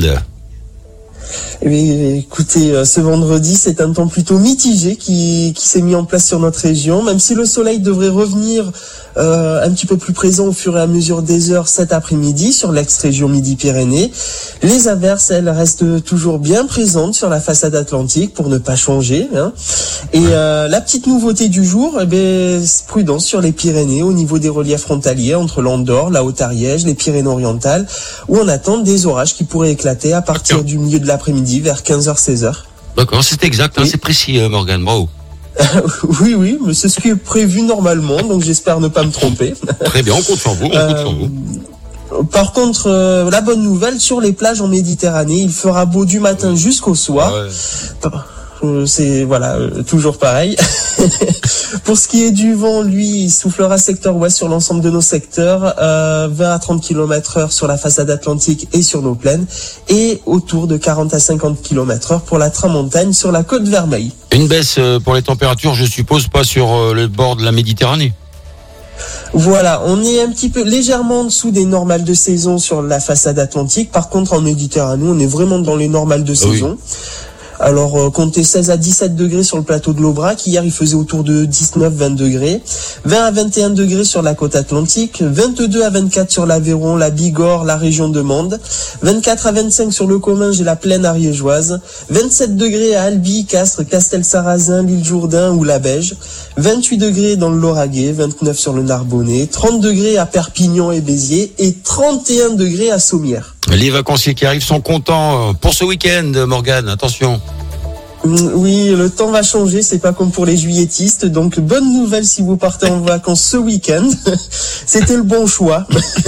Eh bien, écoutez, euh, ce vendredi, c'est un temps plutôt mitigé qui, qui s'est mis en place sur notre région, même si le soleil devrait revenir euh, un petit peu plus présent au fur et à mesure des heures cet après-midi sur l'ex-région Midi-Pyrénées. Les averses, elles, restent toujours bien présentes sur la façade atlantique pour ne pas changer. Hein. Et euh, la petite nouveauté du jour, eh bien, prudence sur les Pyrénées au niveau des reliefs frontaliers entre l'Andorre, la Haute-Ariège, les Pyrénées-Orientales, où on attend des orages qui pourraient éclater à partir du milieu de l'après-midi vers quinze heures seize heures. D'accord, c'est exact, oui. hein, c'est précis, euh, Morgane, bravo. oui, oui, mais c'est ce qui est prévu normalement, donc j'espère ne pas me tromper. Très bien, on compte sur vous, on compte euh, sur vous. Par contre, euh, la bonne nouvelle, sur les plages en Méditerranée, il fera beau du matin jusqu'au soir. Ouais. Euh, c'est voilà, euh, toujours pareil. Pour ce qui est du vent, lui, il soufflera secteur ouest sur l'ensemble de nos secteurs, euh, vingt à trente kilomètres heure sur la façade atlantique et sur nos plaines, et autour de quarante à cinquante kilomètres heure pour la tramontagne sur la côte Vermeille. Une baisse pour les températures, je suppose, pas sur le bord de la Méditerranée. Voilà, on est un petit peu légèrement en dessous des normales de saison sur la façade atlantique. Par contre, en Méditerranée, on est vraiment dans les normales de saison. Oui. Alors, euh, comptez seize à dix-sept degrés sur le plateau de l'Aubrac. Hier, il faisait autour de dix-neuf à vingt degrés. vingt à vingt et un degrés sur la côte atlantique. vingt-deux à vingt-quatre sur l'Aveyron, la Bigorre, la région de Mende. vingt-quatre à vingt-cinq sur le Comminges et la plaine ariégeoise. vingt-sept degrés à Albi, Castres, Castel-Sarrazin, l'île Jourdain ou la Beige. vingt-huit degrés dans le Lauragais. vingt-neuf sur le Narbonnais. trente degrés à Perpignan et Béziers. Et trente et un degrés à Sommières. Les vacanciers qui arrivent sont contents pour ce week-end, Morgane, attention. Oui, le temps va changer, c'est pas comme pour les juilletistes, donc bonne nouvelle si vous partez en vacances ce week-end. C'était le bon choix.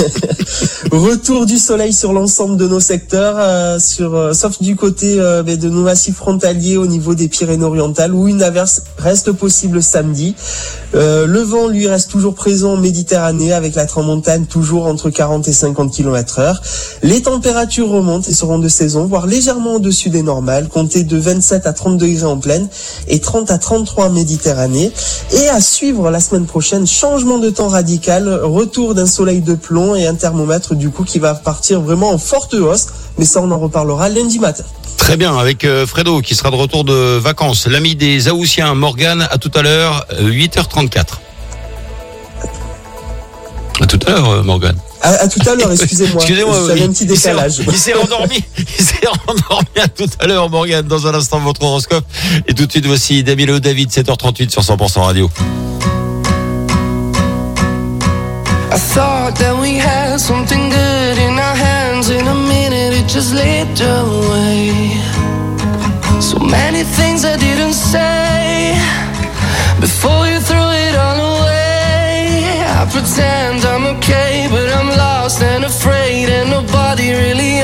Retour du soleil sur l'ensemble de nos secteurs, euh, sur, euh, sauf du côté euh, de nos massifs frontaliers au niveau des Pyrénées-Orientales où une averse reste possible samedi. Euh, le vent, lui, reste toujours présent en Méditerranée avec la tramontane toujours entre quarante et cinquante kilomètres heure. Les températures remontent et seront de saison, voire légèrement au-dessus des normales, comptez de vingt-sept à trente degrés en plaine et trente à trente-trois en Méditerranée. Et à suivre la semaine prochaine, changement de temps radical, retour d'un soleil de plomb et un thermomètre du coup qui va partir vraiment en forte hausse, mais ça on en reparlera lundi matin. Très bien, avec Fredo qui sera de retour de vacances, l'ami des Aoussiens, Morgane, à tout à l'heure, huit heures trente-quatre. À tout à l'heure, Morgane. À, à tout à l'heure, excusez-moi. Excusez-moi, j'avais un petit décalage. Il s'est rendormi. Il s'est rendormi à tout à l'heure, Morgane. Dans un instant, votre horoscope. Et tout de suite, voici Damilo David, sept heures trente-huit sur cent pour cent Radio. I thought that we had something good in our hands. In a minute, it just slipped away. So many things I didn't say before you threw it all away. I pretend I'm okay, but I'm lost and afraid, and nobody really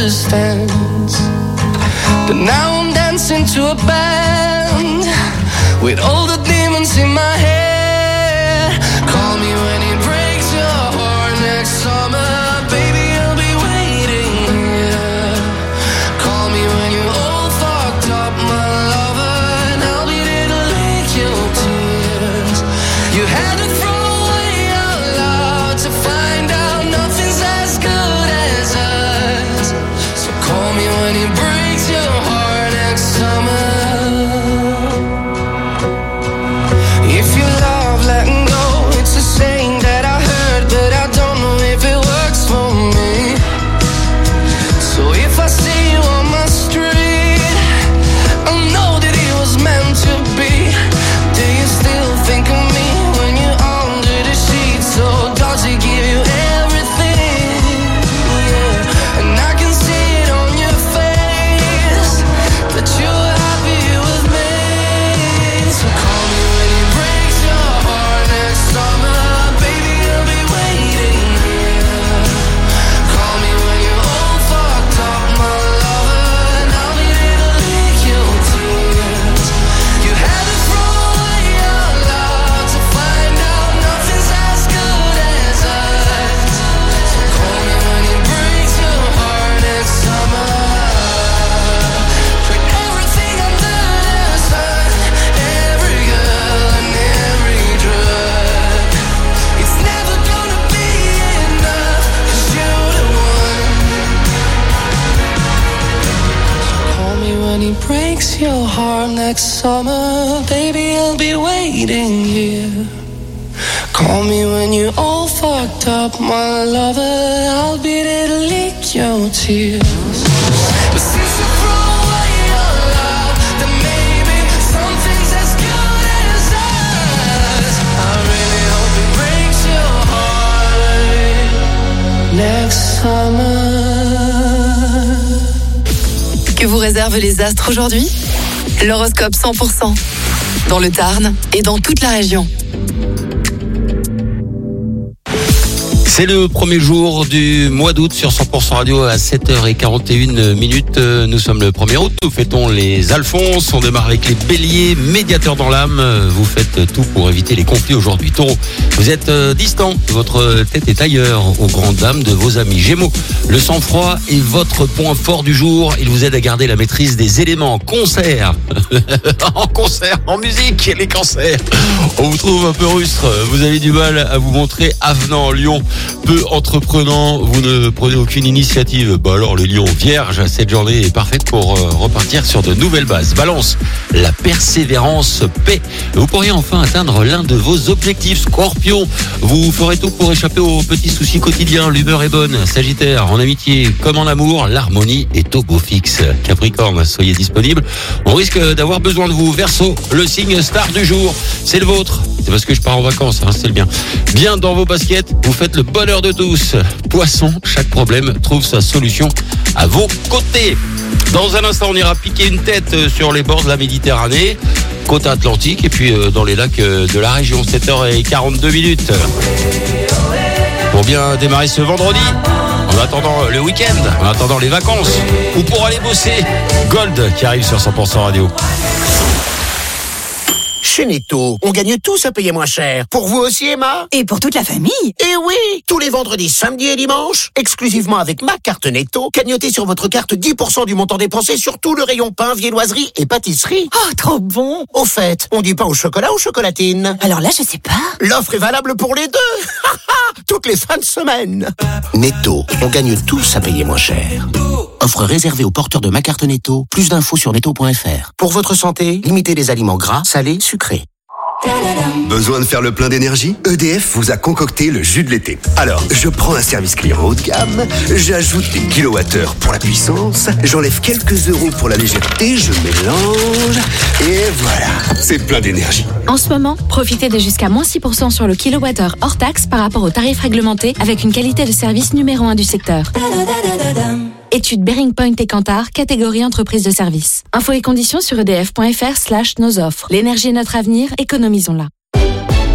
understands. But now I'm dancing to a band with all the demons in my head. Call me when it breaks your heart next summer. Baby, I'll be waiting here. Call me when you're all fucked up, my lover, and I'll be there to lick your tears. You had to throw away out loud to find out nothing's as good as us. So call me when it breaks your heart next summer. If you love letting go, it's a saying that I heard, but I don't know if it works for me. So if I see you on my street, I'll know that it was meant to be. Do you still think of me when you're under the sheets? Or does it give you everything? Yeah. And I can see it on your face that you're happy with me. So call me when it breaks your heart next summer. Baby, I'll be waiting here. Call me when you're all fucked up, my lover, and I'll be there to lick your tears. You had to throw away out loud to find out nothing's as good as us. So call me when it breaks your heart next summer. Put everything under the sun, every girl and every drug. It's never gonna be enough, 'cause you're the one. Call me when it breaks your heart next summer. Baby, I'll be waiting here. Call me when you're all fucked up, my lover. I'll be there to lick your tears. But since you throw away your love, then maybe something's as good as us. I really hope it breaks your heart next summer. Que vous réservent les astres aujourd'hui? L'horoscope cent pour cent. Dans le Tarn et dans toute la région. C'est le premier jour du mois d'août sur cent pour cent Radio à sept heures quarante et une minutes. Nous sommes le premier août, nous fêtons les Alphonses, on démarre avec les Béliers, médiateurs dans l'âme. Vous faites tout pour éviter les conflits aujourd'hui. Taureau, vous êtes distant, votre tête est ailleurs, aux grandes dames de vos amis. Gémeaux, le sang-froid est votre point fort du jour, il vous aide à garder la maîtrise des éléments. Concert, en concert, en musique, les cancers. On vous trouve un peu rustre, vous avez du mal à vous montrer avenant. Lion, peu entreprenant, vous ne prenez aucune initiative. Bah alors les lions vierges, cette journée est parfaite pour euh, repartir sur de nouvelles bases. Balance, la persévérance paie. Vous pourriez enfin atteindre l'un de vos objectifs. Scorpion, vous ferez tout pour échapper aux petits soucis quotidiens. L'humeur est bonne. Sagittaire, en amitié comme en amour, l'harmonie est au beau fixe. Capricorne, soyez disponible. On risque d'avoir besoin de vous. Verseau, le signe star du jour, c'est le vôtre. C'est parce que je pars en vacances, hein, c'est le bien. Bien dans vos baskets, vous faites le bonheur de tous. Poisson, chaque problème trouve sa solution à vos côtés. Dans un instant, on ira piquer une tête sur les bords de la Méditerranée, côte atlantique, et puis dans les lacs de la région. sept heures quarante-deux minutes. Pour bien démarrer ce vendredi, en attendant le week-end, en attendant les vacances, ou pour aller bosser, Gold qui arrive sur cent pour cent Radio. Chez Netto, on gagne tous à payer moins cher. Pour vous aussi, Emma? Et pour toute la famille? Eh oui! Tous les vendredis, samedis et dimanches, exclusivement avec ma carte Netto, cagnotez sur votre carte dix pour cent du montant dépensé sur tout le rayon pain, viennoiserie et pâtisserie. Oh, trop bon! Au fait, on dit pain au chocolat ou chocolatine? Alors là, je sais pas. L'offre est valable pour les deux! Toutes les fins de semaine. Netto, on gagne tous à payer moins cher. Offre réservée aux porteurs de ma carte Netto. Plus d'infos sur netto point f r. Pour votre santé, limitez les aliments gras, salés, sucrés. Besoin de faire le plein d'énergie? E D F vous a concocté le jus de l'été. Alors, je prends un service client haut de gamme, j'ajoute des kilowattheures pour la puissance, j'enlève quelques euros pour la légèreté, je mélange, et voilà, c'est plein d'énergie. En ce moment, profitez de jusqu'à moins six pour cent sur le kilowattheure hors taxe par rapport au tarif réglementé avec une qualité de service numéro un du secteur. Étude Bearing Point et Kantar, catégorie entreprise de service. Infos et conditions sur edf point f r slash nos offres. L'énergie est notre avenir, économisons-la.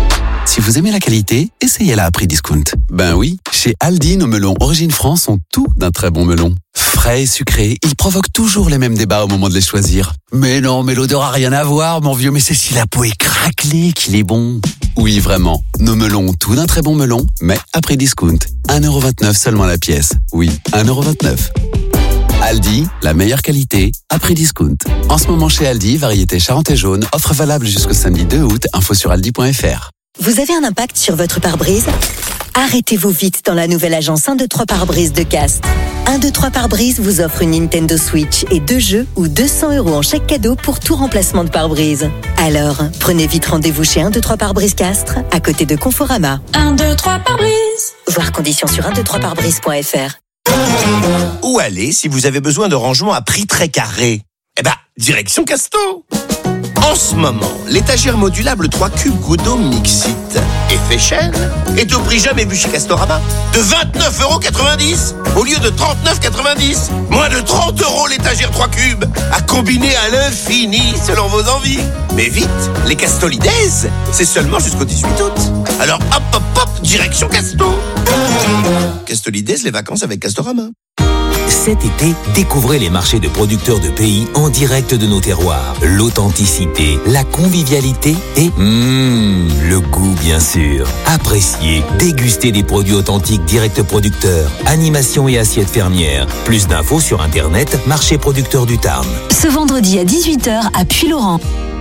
Si vous aimez la qualité, essayez-la à prix discount. Ben oui, chez Aldi, nos melons Origine France ont tout d'un très bon melon. Frais et sucrés, ils provoquent toujours les mêmes débats au moment de les choisir. Mais non, mais l'odeur a rien à voir, mon vieux, mais c'est si la peau est craquelée qu'il est bon. Oui, vraiment, nos melons ont tout d'un très bon melon, mais à prix discount. un euro vingt-neuf seulement la pièce. Oui, un euro vingt-neuf. Aldi, la meilleure qualité, à prix discount. En ce moment chez Aldi, variété Charente et jaune, offre valable jusqu'au samedi deux août, info sur aldi point f r. Vous avez un impact sur votre pare-brise ? Arrêtez-vous vite dans la nouvelle agence un deux trois pare-brise de Castres. un deux trois pare-brise vous offre une Nintendo Switch et deux jeux ou deux cents euros en chèque cadeau pour tout remplacement de pare-brise. Alors, prenez vite rendez-vous chez un deux trois pare-brise Castres, à côté de Conforama. un deux trois pare-brise. Voir conditions sur un deux trois pare-brise point f r. Où aller si vous avez besoin de rangement à prix très carré ? Eh ben, direction Casto. En ce moment, l'étagère modulable trois cubes Goudot Mixit effet chaîne est au prix jamais vu chez Castorama de vingt-neuf euros quatre-vingt-dix au lieu de trente-neuf euros quatre-vingt-dix. Moins de trente euros l'étagère trois cubes à combiner à l'infini selon vos envies. Mais vite, les Castolides, c'est seulement jusqu'au dix-huit août. Alors hop hop hop, direction Casto. Castolides, les vacances avec Castorama. Cet été, découvrez les marchés de producteurs de pays en direct de nos terroirs. L'authenticité, la convivialité et mmh, le goût bien sûr. Appréciez, dégustez des produits authentiques direct producteurs, animation et assiettes fermières. Plus d'infos sur internet, marché producteur du Tarn. Ce vendredi à dix-huit heures à Puylaurent.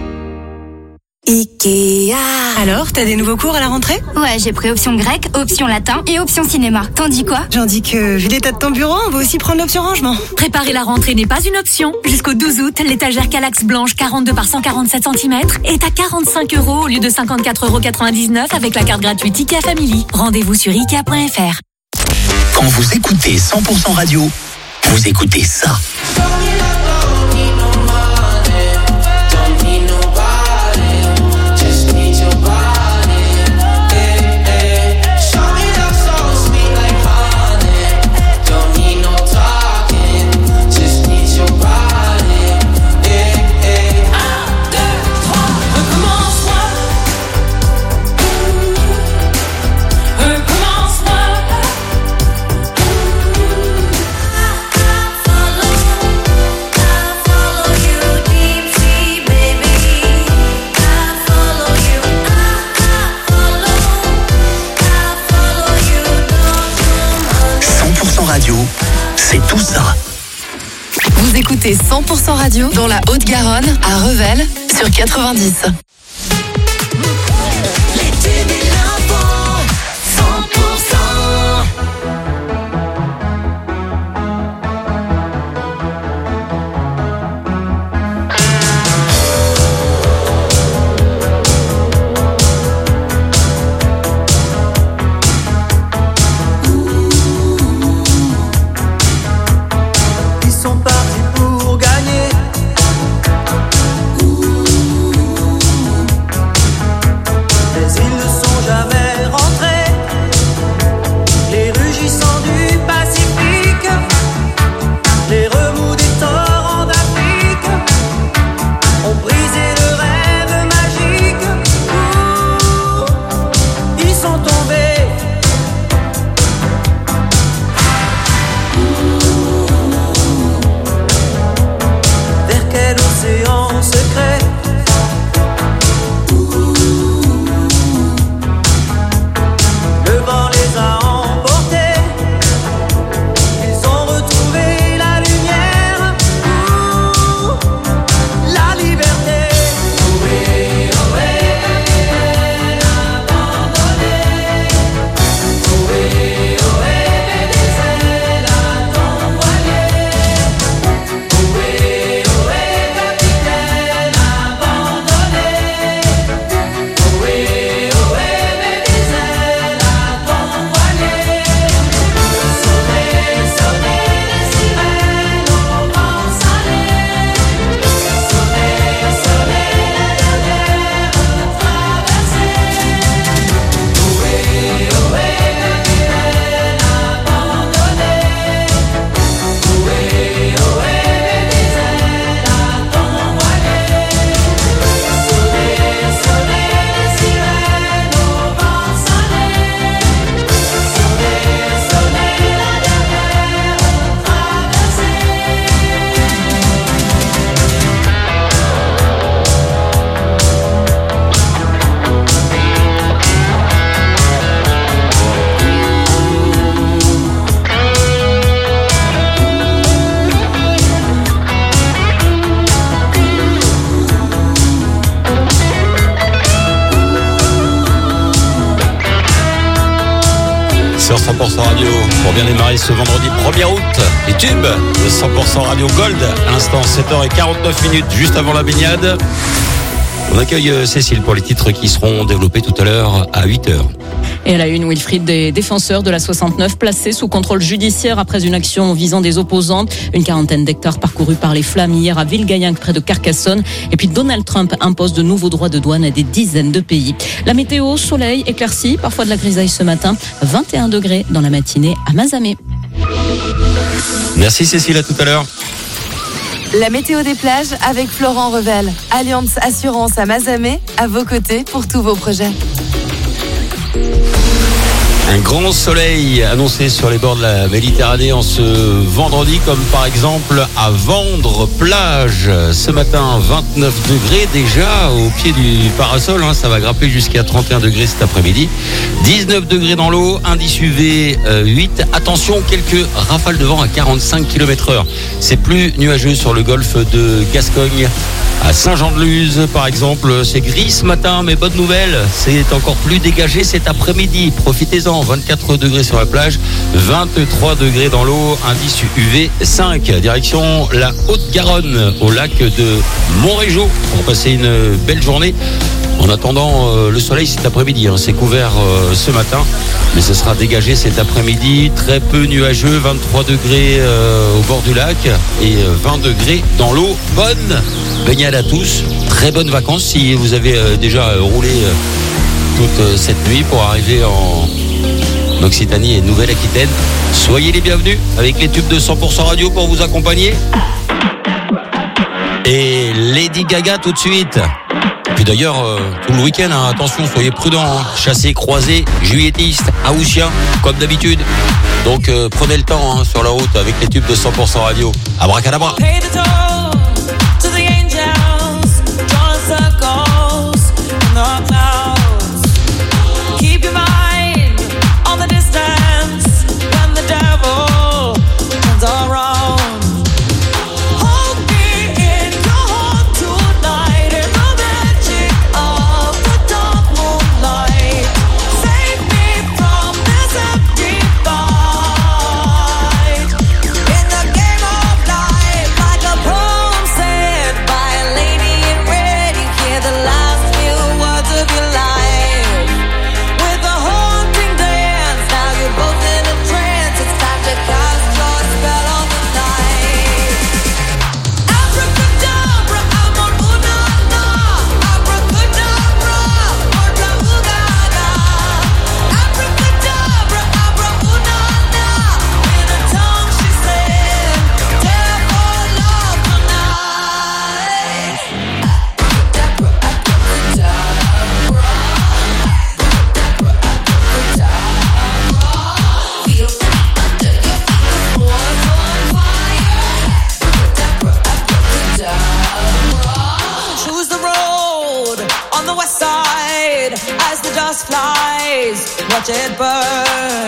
Ikea. Alors, t'as des nouveaux cours à la rentrée? Ouais, j'ai pris option grec, option latin et option cinéma. T'en dis quoi? J'en dis que, vu l'état de ton bureau, on va aussi prendre l'option rangement. Préparer la rentrée n'est pas une option. Jusqu'au douze août, l'étagère Calax blanche quarante-deux par cent quarante-sept centimètres est à quarante-cinq euros au lieu de cinquante-quatre euros quatre-vingt-dix-neuf avec la carte gratuite Ikea Family. Rendez-vous sur ikea point f r. Quand vous écoutez cent pour cent radio, vous écoutez ça. Radio, c'est tout ça. Vous écoutez cent pour cent Radio dans la Haute-Garonne, à Revel, sur quatre-vingt-dix. Ils sont partis pour gagner. cent pour cent Radio pour bien démarrer ce vendredi premier août. Les tubes de cent pour cent Radio Gold. À l'instant, sept heures quarante-neuf minutes, juste avant la baignade. On accueille Cécile pour les titres qui seront développés tout à l'heure à huit heures. Et à la une, Wilfried, des défenseurs de la soixante-neuf placés sous contrôle judiciaire après une action visant des opposants. Une quarantaine d'hectares parcourus par les flammes hier à Villegayenc près de Carcassonne. Et puis Donald Trump impose de nouveaux droits de douane à des dizaines de pays. La météo, soleil, éclairci, parfois de la grisaille ce matin. vingt et un degrés dans la matinée à Mazamet. Merci Cécile, à tout à l'heure. La météo des plages avec Florent Revel. Alliance Assurance à Mazamet, à vos côtés pour tous vos projets. Un grand soleil annoncé sur les bords de la Méditerranée en ce vendredi, comme par exemple à Vendre plage. Ce matin, vingt-neuf degrés déjà au pied du parasol. Hein, ça va grimper jusqu'à trente et un degrés cet après-midi. dix-neuf degrés dans l'eau, indice U V euh, huit. Attention, quelques rafales de vent à quarante-cinq kilomètres heure. C'est plus nuageux sur le golfe de Gascogne. À Saint-Jean-de-Luz, par exemple, c'est gris ce matin, mais bonne nouvelle, c'est encore plus dégagé cet après-midi. Profitez-en, vingt-quatre degrés sur la plage, vingt-trois degrés dans l'eau, indice U V cinq. Direction la Haute-Garonne, au lac de Montrégeau, pour passer une belle journée. En attendant, euh, le soleil cet après-midi, hein, c'est couvert euh, ce matin, mais ce sera dégagé cet après-midi, très peu nuageux, vingt-trois degrés euh, au bord du lac et euh, vingt degrés dans l'eau. Bonne baignade à tous, très bonnes vacances si vous avez euh, déjà euh, roulé euh, toute euh, cette nuit pour arriver en Occitanie et Nouvelle-Aquitaine. Soyez les bienvenus avec les tubes de cent pour cent Radio pour vous accompagner. Et Lady Gaga tout de suite. Puis d'ailleurs, euh, tout le week-end, hein, attention, soyez prudents, hein, chassés, croisés, juilletistes, haussiens, comme d'habitude. Donc euh, prenez le temps hein, sur la route avec les tubes de cent pour cent Radio. Abracadabra. Watch it burn.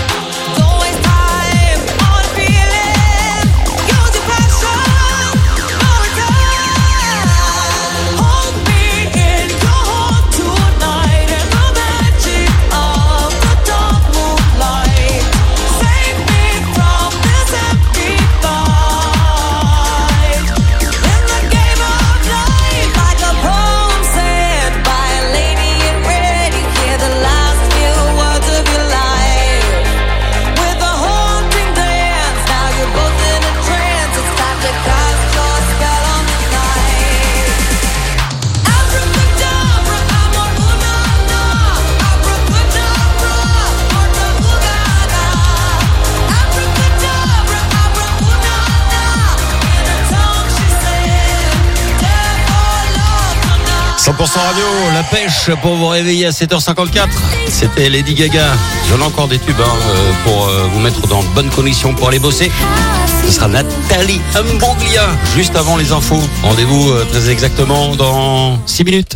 cent pour cent Radio, la pêche pour vous réveiller à sept heures cinquante-quatre. C'était Lady Gaga. J'en ai encore des tubes hein, pour vous mettre dans de bonnes conditions pour aller bosser. Ce sera Nathalie Imbruglia juste avant les infos. Rendez-vous très exactement dans six minutes.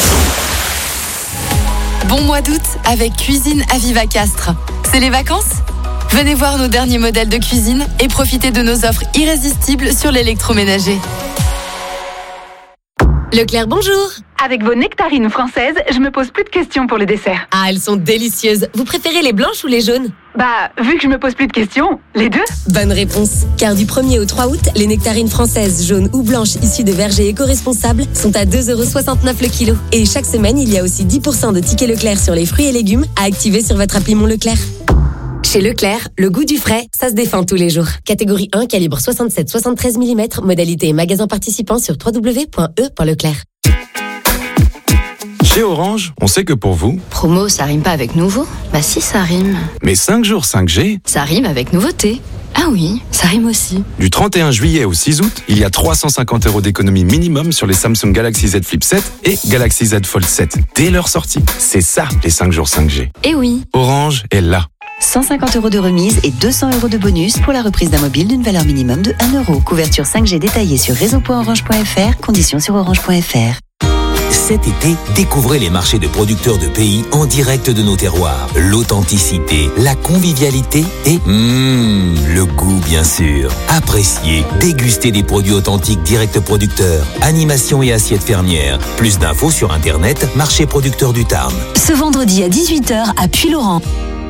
Bon mois d'août avec Cuisine à Viva Castres. C'est les vacances ? Venez voir nos derniers modèles de cuisine et profitez de nos offres irrésistibles sur l'électroménager. Leclerc, bonjour. Avec vos nectarines françaises, je me pose plus de questions pour le dessert. Ah, elles sont délicieuses. Vous préférez les blanches ou les jaunes ? Bah, vu que je me pose plus de questions, les deux. Bonne réponse. Car du premier au trois août, les nectarines françaises, jaunes ou blanches issues de vergers éco-responsables sont à deux euros soixante-neuf le kilo. Et chaque semaine, il y a aussi dix pour cent de tickets Leclerc sur les fruits et légumes à activer sur votre appli Mon Leclerc. Chez Leclerc, le goût du frais, ça se défend tous les jours. Catégorie un, calibre soixante-sept soixante-treize millimètres, modalité et magasin participant sur w w w point e point leclerc. Chez Orange, on sait que pour vous... Promo, ça rime pas avec nouveau ? Bah si, ça rime. Mais cinq jours cinq G... Ça rime avec nouveauté. Ah oui, ça rime aussi. Du trente et un juillet au six août, il y a trois cent cinquante euros d'économie minimum sur les Samsung Galaxy Z Flip sept et Galaxy Z Fold sept dès leur sortie. C'est ça, les cinq jours cinq G. Eh oui. Orange est là. cent cinquante euros de remise et deux cents euros de bonus pour la reprise d'un mobile d'une valeur minimum de un euro. Couverture cinq G détaillée sur réseau point orange point f r, conditions sur orange point f r. Cet été, découvrez les marchés de producteurs de pays en direct de nos terroirs. L'authenticité, la convivialité et mmh, le goût bien sûr. Appréciez, dégustez des produits authentiques direct producteurs, animation et assiettes fermières. Plus d'infos sur internet, marché producteur du Tarn. Ce vendredi à dix-huit heures à Puylaurent.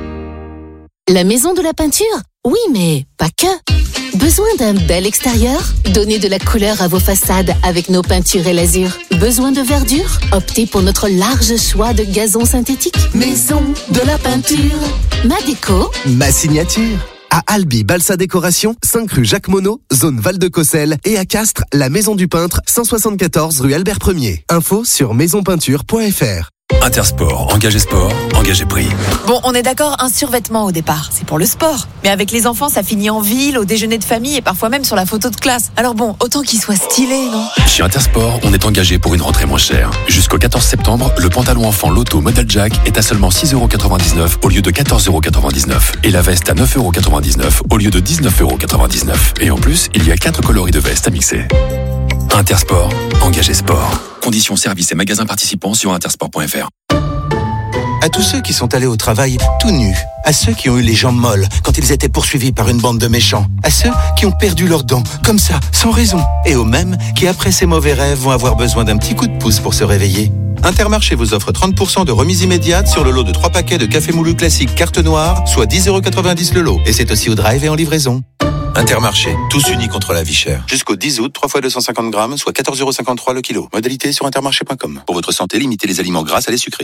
La maison de la peinture ? Oui, mais pas que. Besoin d'un bel extérieur ? Donnez de la couleur à vos façades avec nos peintures et l'azur. Besoin de verdure ? Optez pour notre large choix de gazon synthétique. Maison de la peinture. Ma déco. Ma signature. À Albi, Balsa Décoration, cinq rue Jacques Monod, zone Val-de-Cossel, et à Castres, la Maison du Peintre, cent soixante-quatorze rue Albert Ier. Info sur maison peinture point f r. Intersport, engagé sport, engagé prix. Bon, on est d'accord, un survêtement au départ, c'est pour le sport. Mais avec les enfants, ça finit en ville, au déjeuner de famille et parfois même sur la photo de classe. Alors bon, autant qu'il soit stylé, non ? Chez Intersport, on est engagé pour une rentrée moins chère. Jusqu'au quatorze septembre, le pantalon enfant Lotto modèle Jack est à seulement six euros quatre-vingt-dix-neuf au lieu de quatorze euros quatre-vingt-dix-neuf. Et la veste à neuf euros quatre-vingt-dix-neuf au lieu de dix-neuf euros quatre-vingt-dix-neuf. Et en plus, il y a quatre coloris de veste à mixer. Intersport, engagé sport. Conditions services et magasins participants sur intersport point f r. À tous ceux qui sont allés au travail tout nus, à ceux qui ont eu les jambes molles quand ils étaient poursuivis par une bande de méchants, à ceux qui ont perdu leurs dents, comme ça, sans raison, et aux mêmes qui, après ces mauvais rêves, vont avoir besoin d'un petit coup de pouce pour se réveiller. Intermarché vous offre trente pour cent de remise immédiate sur le lot de trois paquets de café moulu classique carte noire, soit dix euros quatre-vingt-dix le lot. Et c'est aussi au drive et en livraison. Intermarché, tous unis contre la vie chère. Jusqu'au dix août, trois fois deux cent cinquante grammes, soit quatorze euros cinquante-trois le kilo. Modalité sur intermarché point com. Pour votre santé, limitez les aliments gras à les sucrés.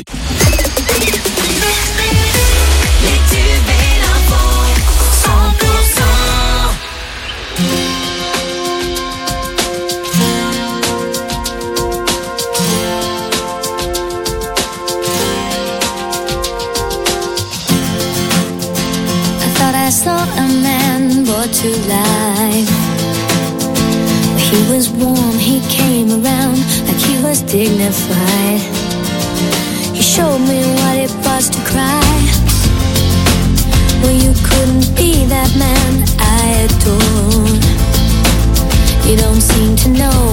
I saw a man brought to life. He was warm, he came around like he was dignified. He showed me what it was to cry. Well, you couldn't be that man I adored. You don't seem to know